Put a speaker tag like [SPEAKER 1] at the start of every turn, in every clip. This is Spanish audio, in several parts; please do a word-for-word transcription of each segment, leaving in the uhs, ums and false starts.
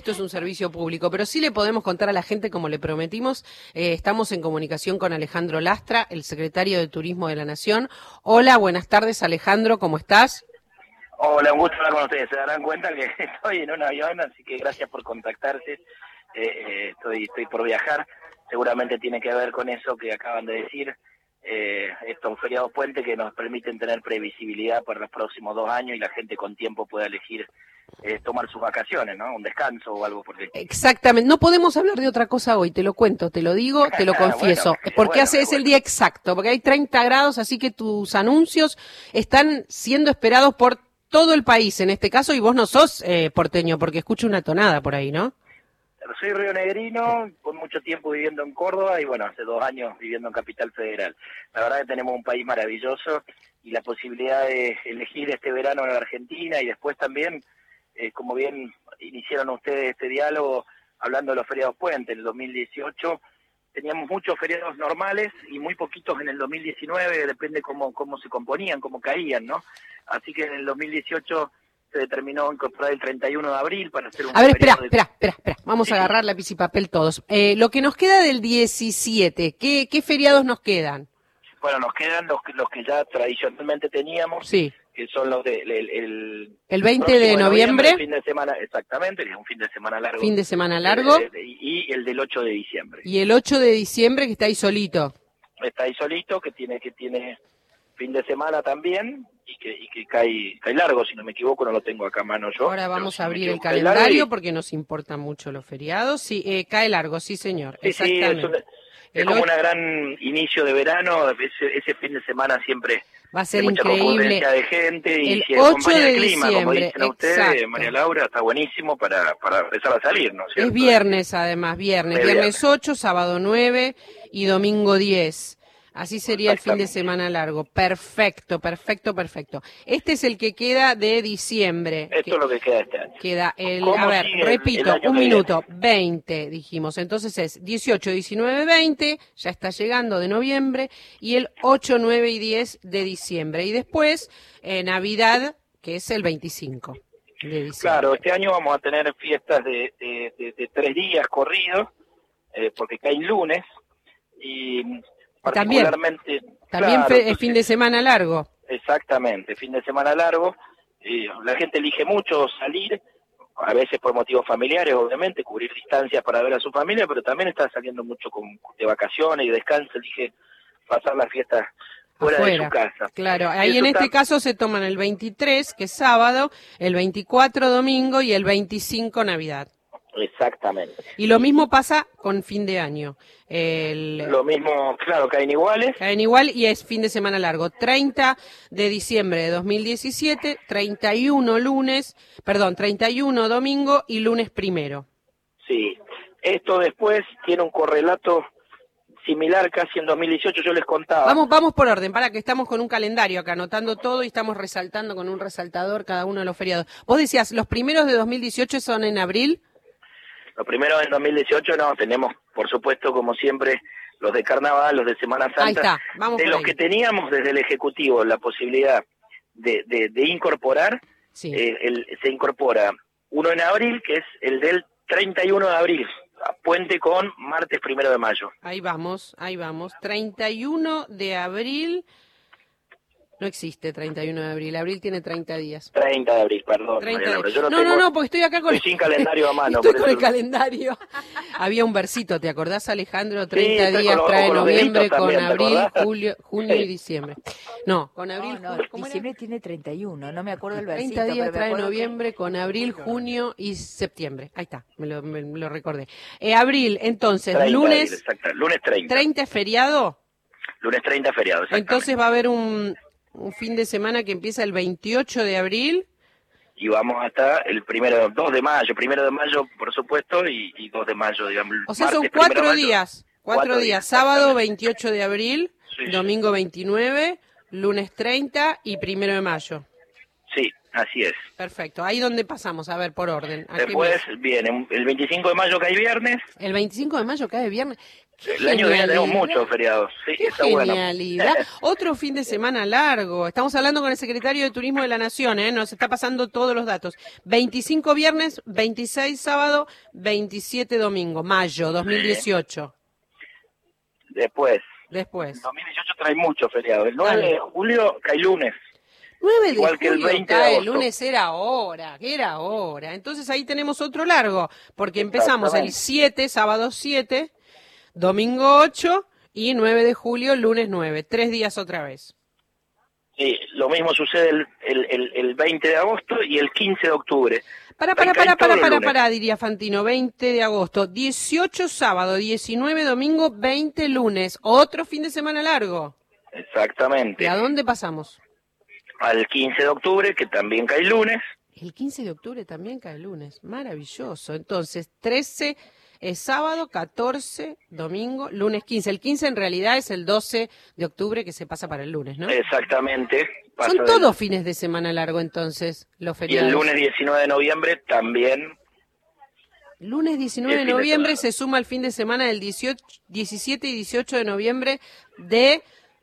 [SPEAKER 1] esto es un servicio público, pero sí le podemos contar a la gente, como le prometimos, eh, estamos en comunicación con Alejandro Lastra, el secretario de Turismo de la Nación. Hola, buenas tardes, Alejandro, ¿cómo estás?
[SPEAKER 2] Hola, un gusto hablar con ustedes. Se darán cuenta que estoy en un avión, así que gracias por contactarse. Eh, eh, estoy, estoy por viajar. Seguramente tiene que ver con eso que acaban de decir. Eh, estos feriados puente que nos permiten tener previsibilidad para los próximos dos años y la gente con tiempo pueda elegir eh, tomar sus vacaciones, ¿no? Un descanso o algo por el estilo.
[SPEAKER 1] Exactamente. No podemos hablar de otra cosa hoy, te lo cuento, te lo digo, te lo confieso.
[SPEAKER 2] Bueno,
[SPEAKER 1] porque
[SPEAKER 2] bueno,
[SPEAKER 1] hace es
[SPEAKER 2] bueno.
[SPEAKER 1] el día exacto, porque hay treinta grados, así que tus anuncios están siendo esperados por todo el país en este caso, y vos no sos eh, porteño, porque escucho una tonada por ahí, ¿no?
[SPEAKER 2] Soy rionegrino, con mucho tiempo viviendo en Córdoba y bueno, hace dos años viviendo en Capital Federal. La verdad que tenemos un país maravilloso y la posibilidad de elegir este verano en la Argentina y después también, eh, como bien iniciaron ustedes este diálogo, hablando de los feriados puentes. En el dos mil dieciocho teníamos muchos feriados normales y muy poquitos en el dos mil diecinueve, depende cómo, cómo se componían, cómo caían, ¿no? Así que en el dos mil dieciocho se determinó incorporar el treinta y uno de abril para hacer un
[SPEAKER 1] A ver, espera,
[SPEAKER 2] de...
[SPEAKER 1] espera, espera, espera. Vamos
[SPEAKER 2] sí,
[SPEAKER 1] a agarrar lápiz y papel todos. Eh, lo que nos queda del diecisiete, ¿qué, qué feriados nos quedan?
[SPEAKER 2] Bueno, nos quedan los, los que ya tradicionalmente teníamos,
[SPEAKER 1] Sí.
[SPEAKER 2] que son los de... El, el, el,
[SPEAKER 1] el veinte de noviembre.
[SPEAKER 2] El fin de semana, exactamente, que es un fin de semana largo.
[SPEAKER 1] Fin de semana largo.
[SPEAKER 2] Eh, y el del ocho de diciembre.
[SPEAKER 1] Y el ocho de diciembre, que está ahí solito.
[SPEAKER 2] Está ahí solito, que tiene que tiene fin de semana también, y que, y que cae, cae largo, si no me equivoco, no lo tengo acá a mano yo.
[SPEAKER 1] Ahora vamos
[SPEAKER 2] si
[SPEAKER 1] a
[SPEAKER 2] no
[SPEAKER 1] abrir el
[SPEAKER 2] equivoco,
[SPEAKER 1] calendario
[SPEAKER 2] y...
[SPEAKER 1] porque nos importan mucho los feriados. Sí, eh, cae largo, sí señor,
[SPEAKER 2] sí,
[SPEAKER 1] exactamente.
[SPEAKER 2] Sí, es, un, es como un gran inicio de verano, ese, ese fin de semana siempre
[SPEAKER 1] va a ser
[SPEAKER 2] hay mucha
[SPEAKER 1] increíble.
[SPEAKER 2] Concurrencia de gente y
[SPEAKER 1] el
[SPEAKER 2] si
[SPEAKER 1] ocho
[SPEAKER 2] acompaña
[SPEAKER 1] de
[SPEAKER 2] el clima,
[SPEAKER 1] diciembre,
[SPEAKER 2] como dicen ustedes,
[SPEAKER 1] exacto.
[SPEAKER 2] María Laura, está buenísimo para, para empezar a salir, ¿no es cierto?
[SPEAKER 1] Es viernes además, viernes,
[SPEAKER 2] es
[SPEAKER 1] viernes
[SPEAKER 2] viernes
[SPEAKER 1] ocho, sábado nueve y domingo diez. Así sería el fin de semana largo. Perfecto, perfecto, perfecto. Este es el que queda de diciembre.
[SPEAKER 2] Esto
[SPEAKER 1] que
[SPEAKER 2] es lo que queda este año.
[SPEAKER 1] Queda el, a ver, repito, el, el un minuto, viene? veinte dijimos. Entonces es dieciocho, diecinueve, veinte, ya está llegando de noviembre, y el ocho, nueve y diez de diciembre. Y después, eh, Navidad, que es el veinticinco de diciembre.
[SPEAKER 2] Claro, este año vamos a tener fiestas de, de, de, de tres días corridos, eh, porque cae lunes, y... particularmente
[SPEAKER 1] también, también claro, es fin de semana largo.
[SPEAKER 2] Exactamente, fin de semana largo. Eh, la gente elige mucho salir, a veces por motivos familiares, obviamente, cubrir distancias para ver a su familia, pero también está saliendo mucho con, de vacaciones y descanso, elige pasar las fiestas fuera Afuera. de su casa.
[SPEAKER 1] Claro, ahí Eso en este está... caso se toman el veintitrés, que es sábado, el veinticuatro domingo y el veinticinco Navidad.
[SPEAKER 2] Exactamente.
[SPEAKER 1] Y lo mismo pasa con fin de año. El...
[SPEAKER 2] Lo mismo, claro, caen iguales.
[SPEAKER 1] Caen igual y es fin de semana largo. treinta de diciembre de dos mil diecisiete, treinta y uno lunes, perdón, treinta y uno domingo y lunes primero.
[SPEAKER 2] Sí, esto después tiene un correlato similar casi en dos mil dieciocho, yo les contaba.
[SPEAKER 1] Vamos, vamos por orden, para que estamos con un calendario acá, anotando todo y estamos resaltando con un resaltador cada uno de los feriados. Vos decías, ¿los primeros de dos mil dieciocho son en abril?
[SPEAKER 2] Los primeros en dos mil dieciocho no, tenemos por supuesto como siempre los de Carnaval, los de Semana Santa,
[SPEAKER 1] ahí está. Vamos
[SPEAKER 2] de los
[SPEAKER 1] ahí.
[SPEAKER 2] que teníamos desde el Ejecutivo la posibilidad de, de, de incorporar,
[SPEAKER 1] sí.
[SPEAKER 2] eh, el, se incorpora uno en abril, que es el del treinta y uno de abril, puente con martes primero de mayo.
[SPEAKER 1] Ahí vamos, ahí vamos, treinta y uno de abril... No existe treinta y uno de abril, abril tiene treinta días.
[SPEAKER 2] treinta de abril, perdón.
[SPEAKER 1] treinta
[SPEAKER 2] María,
[SPEAKER 1] de...
[SPEAKER 2] yo no,
[SPEAKER 1] no,
[SPEAKER 2] tengo...
[SPEAKER 1] no, no, porque estoy acá con...
[SPEAKER 2] Estoy sin calendario a mano.
[SPEAKER 1] Estoy
[SPEAKER 2] por
[SPEAKER 1] con
[SPEAKER 2] eso...
[SPEAKER 1] el calendario. Había un versito, ¿te acordás, Alejandro? treinta
[SPEAKER 2] sí,
[SPEAKER 1] días
[SPEAKER 2] los,
[SPEAKER 1] trae
[SPEAKER 2] con
[SPEAKER 1] noviembre, con
[SPEAKER 2] también,
[SPEAKER 1] abril, julio, junio sí. y diciembre. No, con abril...
[SPEAKER 3] No, no, diciembre era? Tiene treinta y uno, no me acuerdo del versito.
[SPEAKER 1] treinta días
[SPEAKER 3] pero
[SPEAKER 1] trae noviembre, que... con abril, junio y septiembre. Ahí está, me lo, me, me lo recordé. Eh, abril, entonces,
[SPEAKER 2] treinta
[SPEAKER 1] lunes...
[SPEAKER 2] abril, exacto, lunes treinta.
[SPEAKER 1] ¿treinta es feriado?
[SPEAKER 2] Lunes treinta feriado, exactamente.
[SPEAKER 1] Entonces va a haber un... un fin de semana que empieza el veintiocho de abril.
[SPEAKER 2] Y vamos hasta el primero, dos de mayo, primero de mayo, por supuesto, y, y dos de mayo, digamos.
[SPEAKER 1] O sea,
[SPEAKER 2] martes,
[SPEAKER 1] son cuatro
[SPEAKER 2] mayo,
[SPEAKER 1] días, cuatro, cuatro días, días sábado veintiocho de abril, sí, domingo veintinueve, lunes treinta y primero de mayo.
[SPEAKER 2] Sí, así es.
[SPEAKER 1] Perfecto, ahí donde pasamos, a ver, por orden.
[SPEAKER 2] Después viene el veinticinco de mayo cae viernes.
[SPEAKER 1] El veinticinco de mayo cae viernes.
[SPEAKER 2] El año que viene tenemos muchos feriados. Sí,
[SPEAKER 1] Qué
[SPEAKER 2] está
[SPEAKER 1] genialidad.
[SPEAKER 2] bueno.
[SPEAKER 1] Otro fin de semana largo. Estamos hablando con el secretario de Turismo de la Nación, ¿eh? Nos está pasando todos los datos. veinticinco viernes, veintiséis sábado, veintisiete domingo, mayo dos mil dieciocho.
[SPEAKER 2] Sí. Después.
[SPEAKER 1] Después.
[SPEAKER 2] dos mil dieciocho trae muchos feriados. El nueve de julio cae lunes.
[SPEAKER 1] nueve de
[SPEAKER 2] Igual que el
[SPEAKER 1] julio
[SPEAKER 2] veinte de
[SPEAKER 1] cae, el
[SPEAKER 2] agosto.
[SPEAKER 1] lunes era ahora, que era ahora. Entonces ahí tenemos otro largo, porque empezamos el siete, sábado siete, domingo ocho y nueve de julio, lunes nueve. Tres días otra vez.
[SPEAKER 2] Sí, lo mismo sucede el, el, el, el veinte de agosto y el quince de octubre.
[SPEAKER 1] Para, para,
[SPEAKER 2] Ahí caen
[SPEAKER 1] para, para,
[SPEAKER 2] todos los
[SPEAKER 1] para,
[SPEAKER 2] lunes.
[SPEAKER 1] para, diría Fantino, veinte de agosto, dieciocho sábado, diecinueve domingo, veinte lunes. Otro fin de semana largo.
[SPEAKER 2] Exactamente.
[SPEAKER 1] ¿Y a dónde pasamos?
[SPEAKER 2] Al quince de octubre, que también cae lunes.
[SPEAKER 1] El quince de octubre también cae lunes. Maravilloso. Entonces, trece es sábado, catorce, domingo, lunes quince. El quince en realidad es el doce de octubre que se pasa para el lunes, ¿no?
[SPEAKER 2] Exactamente. Pasa
[SPEAKER 1] Son
[SPEAKER 2] del-
[SPEAKER 1] todos fines de semana largo entonces, los
[SPEAKER 2] Y
[SPEAKER 1] feriados.
[SPEAKER 2] el lunes diecinueve de noviembre también.
[SPEAKER 1] Lunes diecinueve de
[SPEAKER 2] el fin de
[SPEAKER 1] noviembre
[SPEAKER 2] semana.
[SPEAKER 1] se suma al fin de semana del dieciocho, diecisiete y dieciocho de noviembre de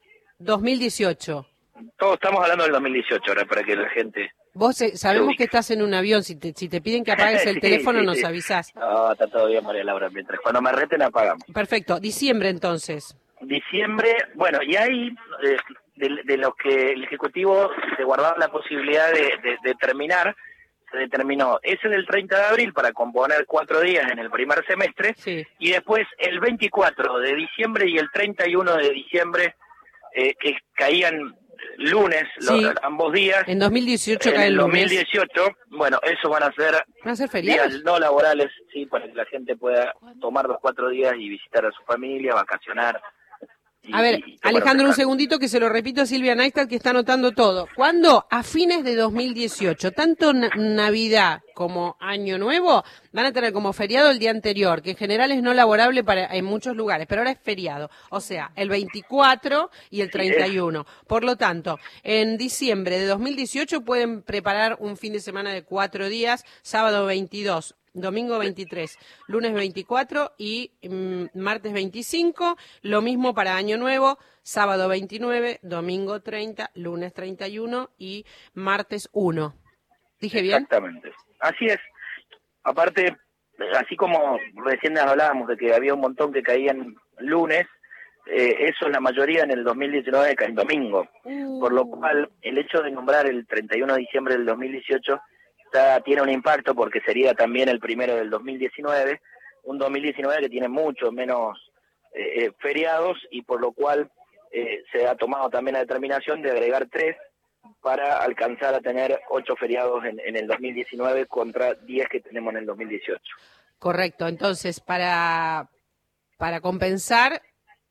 [SPEAKER 1] dos mil dieciocho.
[SPEAKER 2] Todos estamos hablando del dos mil dieciocho ahora, para que la gente...
[SPEAKER 1] Vos eh, sabemos
[SPEAKER 2] ubica.
[SPEAKER 1] que estás en un avión, si te, si te piden que apagues el
[SPEAKER 2] Sí,
[SPEAKER 1] teléfono
[SPEAKER 2] sí,
[SPEAKER 1] nos
[SPEAKER 2] sí.
[SPEAKER 1] avisás.
[SPEAKER 2] No, está todo bien, María Laura. Mientras cuando me reten, apagamos.
[SPEAKER 1] Perfecto, diciembre entonces.
[SPEAKER 2] Diciembre, bueno, y ahí eh, de, de lo que el Ejecutivo se guardaba la posibilidad de, de, de terminar, se determinó ese del treinta de abril para componer cuatro días en el primer semestre,
[SPEAKER 1] Sí.
[SPEAKER 2] y después el veinticuatro de diciembre y el treinta y uno de diciembre, eh, que caían lunes,
[SPEAKER 1] Sí.
[SPEAKER 2] los, ambos días.
[SPEAKER 1] En dos mil dieciocho
[SPEAKER 2] En
[SPEAKER 1] cae el
[SPEAKER 2] el dos mil
[SPEAKER 1] lunes.
[SPEAKER 2] dieciocho, bueno, esos van a ser
[SPEAKER 1] ¿Van a ser feriados?
[SPEAKER 2] días no laborales, sí, para que la gente pueda tomar los cuatro días y visitar a su familia, vacacionar. y-
[SPEAKER 1] A ver,
[SPEAKER 2] y tomar
[SPEAKER 1] Alejandro, un
[SPEAKER 2] descanso.
[SPEAKER 1] segundito que se lo repito a Silvia Neistat que está anotando todo. ¿Cuándo? A fines de dos mil dieciocho, tanto na- Navidad como Año Nuevo van a tener como feriado el día anterior, que en general es no laborable para en muchos lugares, pero ahora es feriado. O sea, el veinticuatro y el treinta y uno. Por lo tanto, en diciembre de dos mil dieciocho pueden preparar un fin de semana de cuatro días, sábado veintidós. Domingo veintitrés, lunes veinticuatro y mm, martes veinticinco, lo mismo para Año Nuevo, sábado veintinueve, domingo treinta, lunes treinta y uno y martes uno. ¿Dije bien?
[SPEAKER 2] Exactamente. Así es. Aparte, así como recién hablábamos de que había un montón que caían lunes, eh, eso la mayoría en el dos mil diecinueve cae en domingo. Por lo cual, el hecho de nombrar el treinta y uno de diciembre del dos mil dieciocho está, tiene un impacto porque sería también el primero del dos mil diecinueve, un dos mil diecinueve que tiene mucho menos eh, eh, feriados y por lo cual eh, se ha tomado también la determinación de agregar tres para alcanzar a tener ocho feriados en, en el dos mil diecinueve contra diez que tenemos en el dos mil dieciocho.
[SPEAKER 1] Correcto. Entonces, para, para compensar,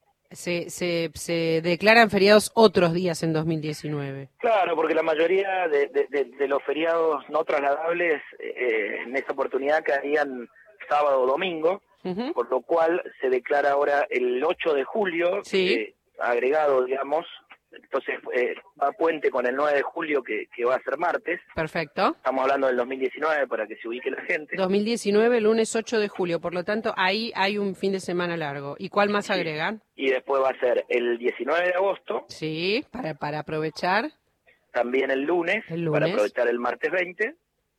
[SPEAKER 1] se, se, se declaran feriados otros días en dos mil diecinueve.
[SPEAKER 2] Claro, porque la mayoría de, de, de, de los feriados no trasladables eh, en esta oportunidad caían sábado o domingo,
[SPEAKER 1] Uh-huh.
[SPEAKER 2] por lo cual se declara ahora el ocho de julio,
[SPEAKER 1] Sí.
[SPEAKER 2] eh, agregado, digamos, entonces eh, va a puente con el nueve de julio que, que va a ser martes,
[SPEAKER 1] Perfecto.
[SPEAKER 2] estamos hablando del dos mil diecinueve para que se ubique la gente.
[SPEAKER 1] dos mil diecinueve, lunes ocho de julio. Por lo tanto, ahí hay un fin de semana largo. ¿Y cuál más
[SPEAKER 2] Sí.
[SPEAKER 1] agregan?
[SPEAKER 2] Y después va a ser el diecinueve de agosto,
[SPEAKER 1] Sí, para, para aprovechar.
[SPEAKER 2] también el lunes,
[SPEAKER 1] El
[SPEAKER 2] para
[SPEAKER 1] lunes.
[SPEAKER 2] aprovechar el martes veinte.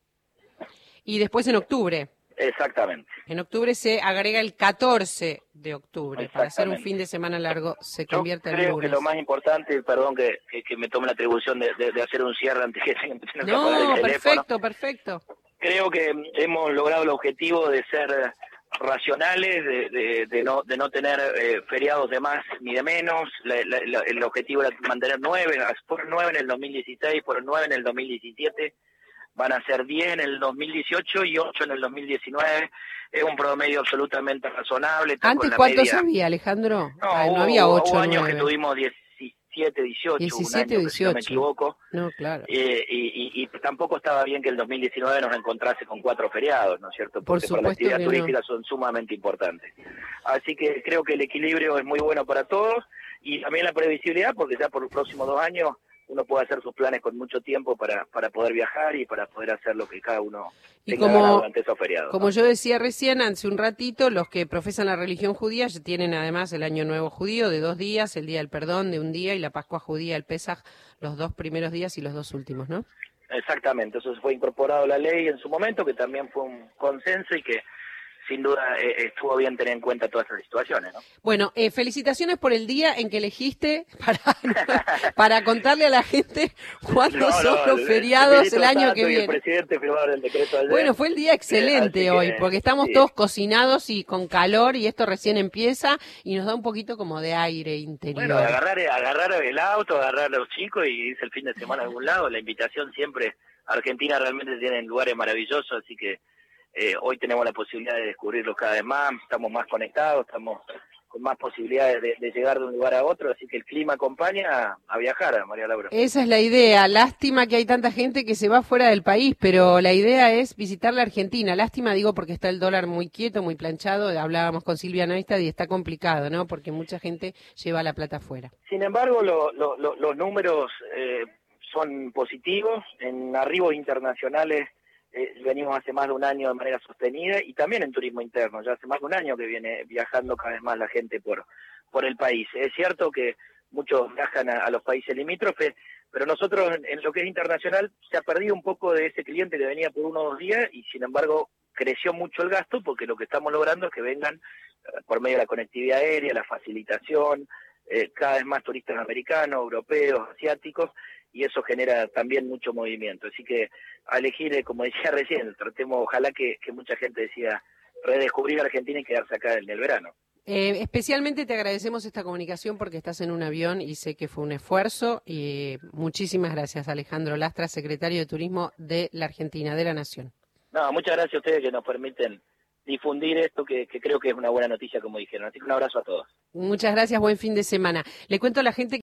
[SPEAKER 1] Y después en octubre.
[SPEAKER 2] Exactamente.
[SPEAKER 1] En octubre se agrega el catorce de octubre. Para hacer un
[SPEAKER 2] Exactamente.
[SPEAKER 1] fin de semana largo se
[SPEAKER 2] Yo
[SPEAKER 1] convierte en
[SPEAKER 2] creo
[SPEAKER 1] lunes.
[SPEAKER 2] que lo más importante, perdón que, que, que me tome la atribución de, de, de hacer un cierre antes que tenga que apagar
[SPEAKER 1] No,
[SPEAKER 2] el teléfono.
[SPEAKER 1] perfecto, perfecto.
[SPEAKER 2] Creo que hemos logrado el objetivo de ser racionales, de, de, de no de no tener eh, feriados de más ni de menos. La, la, la, el objetivo era mantener nueve, fueron nueve en el dos mil dieciséis, fueron nueve en el dos mil diecisiete, van a ser diez en el dos mil dieciocho y ocho en el dos mil diecinueve. Es un promedio absolutamente razonable. Está con
[SPEAKER 1] ¿Antes
[SPEAKER 2] la
[SPEAKER 1] cuántos
[SPEAKER 2] media-
[SPEAKER 1] había, Alejandro?
[SPEAKER 2] No,
[SPEAKER 1] Ah, no
[SPEAKER 2] hubo,
[SPEAKER 1] había ocho,
[SPEAKER 2] hubo años que
[SPEAKER 1] nueve.
[SPEAKER 2] tuvimos diecisiete, dieciocho,
[SPEAKER 1] diecisiete,
[SPEAKER 2] un año que, si no me
[SPEAKER 1] dieciocho.
[SPEAKER 2] equivoco.
[SPEAKER 1] No, claro.
[SPEAKER 2] Eh, y, y, y tampoco estaba bien que el dos mil diecinueve nos encontrase con cuatro feriados, ¿no es cierto?
[SPEAKER 1] Por
[SPEAKER 2] Porque para la
[SPEAKER 1] supuesto
[SPEAKER 2] actividad
[SPEAKER 1] que no.
[SPEAKER 2] turística son sumamente importantes. Así que creo que el equilibrio es muy bueno para todos y también la previsibilidad, porque ya por los próximos dos años uno puede hacer sus planes con mucho tiempo para, para poder viajar y para poder hacer lo que cada uno
[SPEAKER 1] y
[SPEAKER 2] tenga
[SPEAKER 1] como,
[SPEAKER 2] ganas durante esos feriados.
[SPEAKER 1] Como
[SPEAKER 2] ¿no?
[SPEAKER 1] yo decía recién, hace un ratito, los que profesan la religión judía tienen además el Año Nuevo judío de dos días, el Día del Perdón de un día y la Pascua judía, el Pesaj, los dos primeros días y los dos últimos, ¿no?
[SPEAKER 2] Exactamente, eso fue incorporado a la ley en su momento, que también fue un consenso y que sin duda eh, estuvo bien tener en cuenta todas esas situaciones, ¿no?
[SPEAKER 1] Bueno, eh, felicitaciones por el día en que elegiste para, para contarle a la gente cuándo
[SPEAKER 2] no,
[SPEAKER 1] son
[SPEAKER 2] no,
[SPEAKER 1] los
[SPEAKER 2] el,
[SPEAKER 1] feriados el, el año que viene.
[SPEAKER 2] El presidente firmaron el decreto ayer.
[SPEAKER 1] Bueno, fue el día excelente
[SPEAKER 2] eh,
[SPEAKER 1] hoy,
[SPEAKER 2] que,
[SPEAKER 1] porque estamos
[SPEAKER 2] sí.
[SPEAKER 1] todos cocinados y con calor y esto recién empieza y nos da un poquito como de aire interior.
[SPEAKER 2] Bueno, agarrar, agarrar el auto, agarrar a los chicos y irse el fin de semana a algún lado. La invitación siempre, Argentina realmente tiene lugares maravillosos, así que Eh, hoy tenemos la posibilidad de descubrirlos cada vez más, estamos más conectados, estamos con más posibilidades de, de llegar de un lugar a otro, así que el clima acompaña a, a viajar, María Laura.
[SPEAKER 1] Esa es la idea, lástima que hay tanta gente que se va fuera del país, pero la idea es visitar la Argentina, lástima digo porque está el dólar muy quieto, muy planchado, hablábamos con Silvia Neustad y está complicado, ¿no? Porque mucha gente lleva la plata afuera.
[SPEAKER 2] Sin embargo, lo, lo, lo, los números eh, son positivos, en arribos internacionales. Eh, venimos hace más de un año de manera sostenida y también en turismo interno, ya hace más de un año que viene viajando cada vez más la gente por por el país. Es cierto que muchos viajan a, a los países limítrofes, pero nosotros en, en lo que es internacional se ha perdido un poco de ese cliente que venía por uno o dos días y sin embargo creció mucho el gasto porque lo que estamos logrando es que vengan eh, por medio de la conectividad aérea, la facilitación, eh, cada vez más turistas americanos, europeos, asiáticos, y eso genera también mucho movimiento. Así que a elegir, eh, como decía recién, tratemos, ojalá que, que mucha gente decida redescubrir Argentina y quedarse acá en el verano.
[SPEAKER 1] Eh, especialmente te agradecemos esta comunicación porque estás en un avión y sé que fue un esfuerzo. Y muchísimas gracias, Alejandro Lastra, secretario de Turismo de la Argentina, de la Nación.
[SPEAKER 2] No, muchas gracias a ustedes que nos permiten difundir esto, que, que creo que es una buena noticia, como dijeron. Así que un abrazo a todos.
[SPEAKER 1] Muchas gracias, buen fin de semana. Le cuento a la gente